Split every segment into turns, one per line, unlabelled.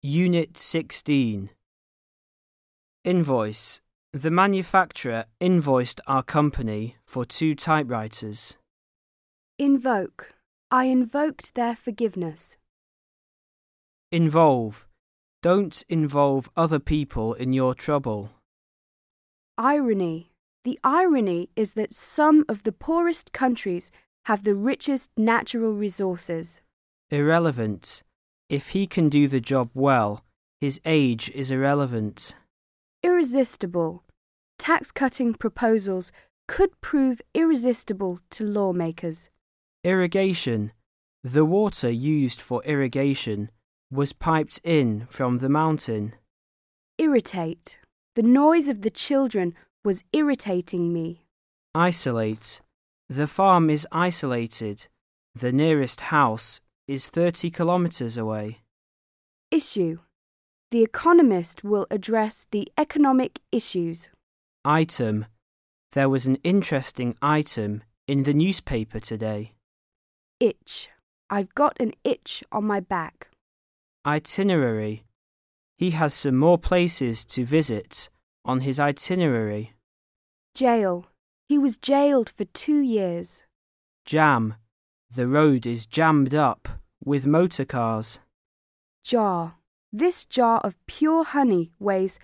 Unit 16. Invoice. The manufacturer invoiced our company for 2 typewriters.
Invoke. I invoked their forgiveness.
Involve. Don't involve other people in your trouble.
Irony. The irony is that some of the poorest countries have the richest natural resources.
Irrelevant. If he can do the job well, his age is irrelevant.
Irresistible. Tax-cutting proposals could prove irresistible to lawmakers.
Irrigation. The water used for irrigation was piped in from the mountain.
Irritate. The noise of the children was irritating me.
Isolate. The farm is isolated. The nearest house is 30 kilometers away.
Issue. The economist will address the economic issues.
Item. There was an interesting item in the newspaper today.
Itch. I've got an itch on my back.
Itinerary. He has some more places to visit on his itinerary.
Jail. He was jailed for 2 years.
Jam. The road is jammed up with motor cars.
Jar. This jar of pure honey weighs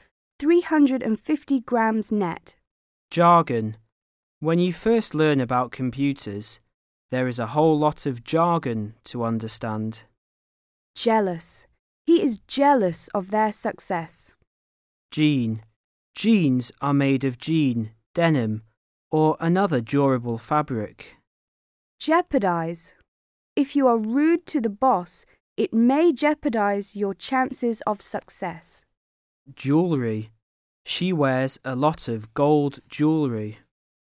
350 grams net.
Jargon. When you first learn about computers, there is a whole lot of jargon to understand.
Jealous. He is jealous of their success.
Jean. Jeans are made of jean, denim, or another durable fabric.
Jeopardize. If you are rude to the boss, it may jeopardize your chances of success.
Jewelry. She wears a lot of gold jewelry.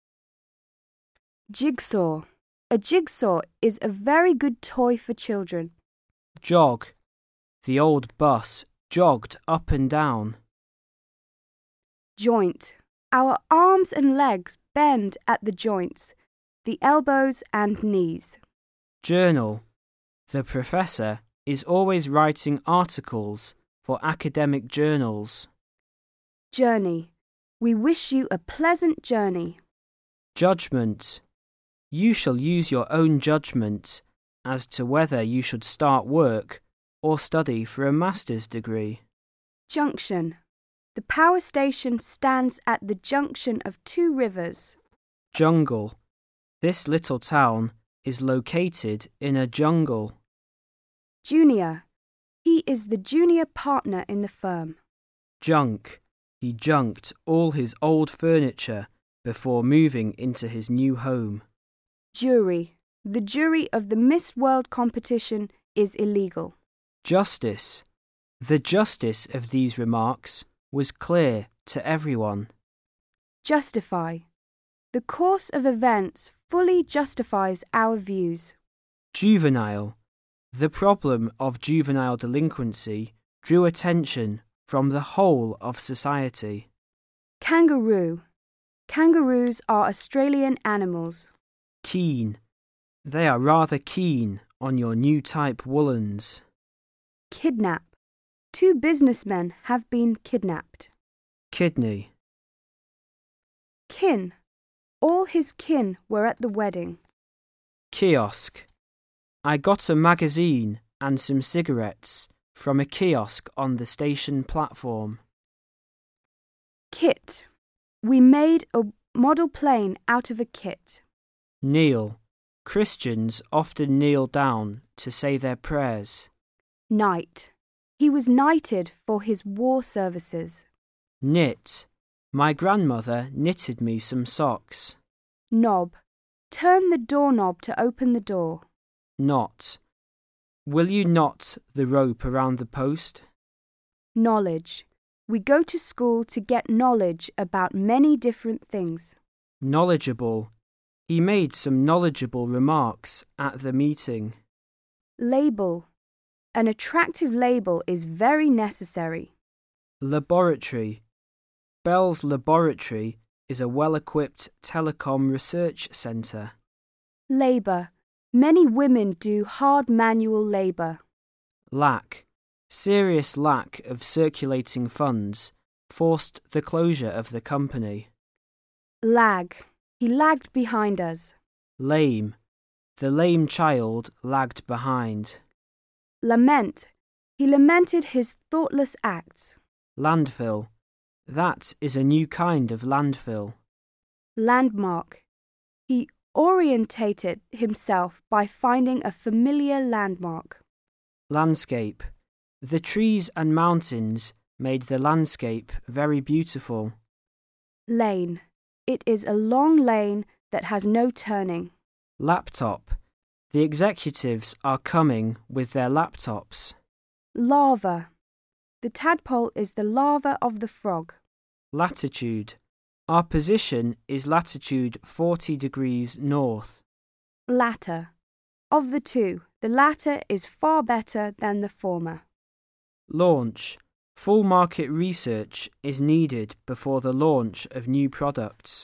Jigsaw. A jigsaw is a very good toy for children.
Jog. The old bus jogged up and down.
Joint. Our arms and legs bend at the joints, the elbows and knees.
Journal. The professor is always writing articles for academic journals.
Journey. We wish you a pleasant journey.
Judgment. You shall use your own judgment as to whether you should start work or study for a master's degree.
Junction. The power station stands at the junction of 2 rivers.
Jungle. This little town is located in a jungle.
Junior. He is the junior partner in the firm.
Junk. He junked all his old furniture before moving into his new home.
Jury. The jury of the Miss World competition is illegal.
Justice. The justice of these remarks was clear to everyone.
Justify. The course of events fully justifies our views.
Juvenile. The problem of juvenile delinquency drew attention from the whole of society.
Kangaroo. Kangaroos are Australian animals.
Keen. They are rather keen on your new type woolens.
Kidnap. 2 businessmen have been kidnapped.
Kidney.
Kin. All his kin were at the wedding.
Kiosk. I got a magazine and some cigarettes from a kiosk on the station platform.
Kit. We made a model plane out of a kit.
Kneel. Christians often kneel down to say their prayers.
Knight. He was knighted for his war services.
Knit. My grandmother knitted me some socks.
Knob. Turn the doorknob to open the door.
Knot. Will you knot the rope around the post?
Knowledge. We go to school to get knowledge about many different things.
Knowledgeable. He made some knowledgeable remarks at the meeting.
Label. An attractive label is very necessary.
Laboratory. Bell's Laboratory is a well-equipped telecom research centre.
Labour. Many women do hard manual labour.
Lack. Serious lack of circulating funds forced the closure of the company.
Lag. He lagged behind us.
Lame. The lame child lagged behind.
Lament. He lamented his thoughtless acts.
Landfill. That is a new kind of landfill.
Landmark. He orientated himself by finding a familiar landmark.
Landscape. The trees and mountains made the landscape very beautiful.
Lane. It is a long lane that has no turning.
Laptop. The executives are coming with their laptops.
Larva. The tadpole is the larva of the frog.
Latitude. Our position is latitude 40 degrees north.
Latter. Of the two, the latter is far better than the former.
Launch. Full market research is needed before the launch of new products.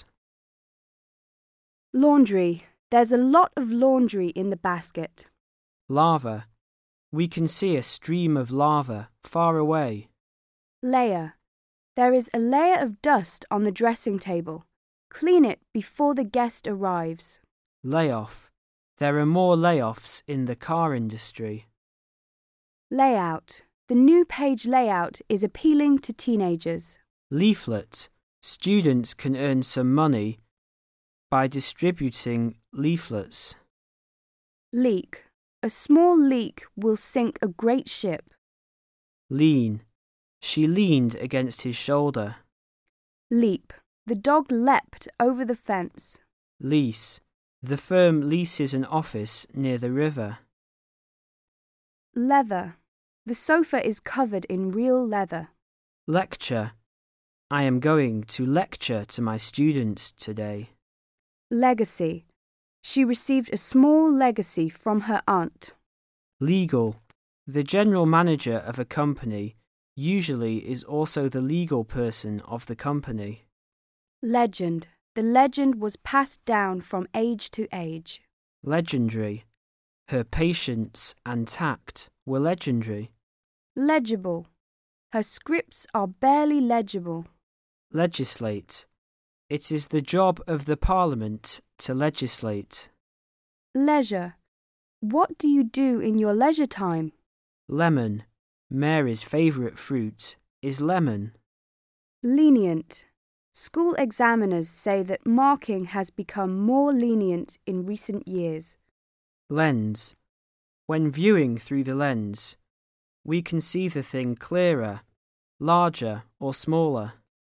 Laundry. There's a lot of laundry in the basket.
Lava. We can see a stream of lava far away.
Layer. There is a layer of dust on the dressing table. Clean it before the guest arrives.
Layoff. There are more layoffs in the car industry.
Layout. The new page layout is appealing to teenagers.
Leaflet. Students can earn some money by distributing leaflets.
Leak. A small leak will sink a great ship.
Lean. She leaned against his shoulder.
Leap. The dog leapt over the fence.
Lease. The firm leases an office near the river.
Leather. The sofa is covered in real leather.
Lecture. I am going to lecture to my students today.
Legacy. She received a small legacy from her aunt.
Legal. The general manager of a company usually is also the legal person of the company.
Legend. The legend was passed down from age to age.
Legendary. Her patience and tact were legendary.
Legible. Her scripts are barely legible.
Legislate. It is the job of the Parliament to legislate.
Leisure. What do you do in your leisure time?
Lemon. Mary's favourite fruit is lemon.
Lenient. School examiners say that marking has become more lenient in recent years.
Lens. When viewing through the lens, we can see the thing clearer, larger or smaller.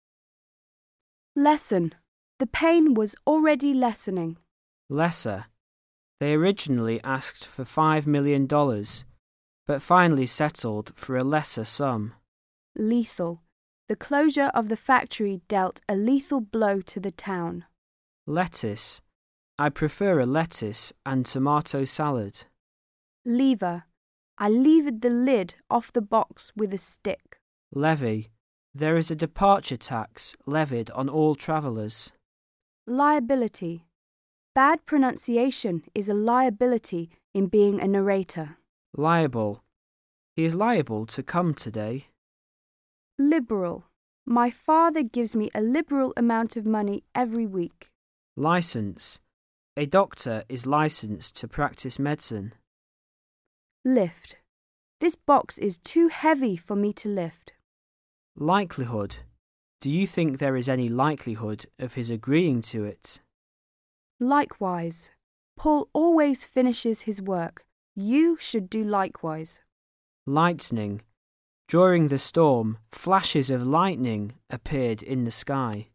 Lesson. The pain was already lessening.
Lesser. They originally asked for $5 million, but finally settled for a lesser sum.
Lethal. The closure of the factory dealt a lethal blow to the town.
Lettuce. I prefer a lettuce and tomato salad.
Lever. I levered the lid off the box with a stick.
Levy. There is a departure tax levied on all travellers.
Liability. Bad pronunciation is a liability in being a narrator.
Liable. He is liable to come today.
Liberal. My father gives me a liberal amount of money every week.
Licence. A doctor is licensed to practice medicine.
Lift. This box is too heavy for me to lift.
Likelihood. Do you think there is any likelihood of his agreeing to it?
Likewise. Paul always finishes his work. You should do likewise.
Lightning. During the storm, flashes of lightning appeared in the sky.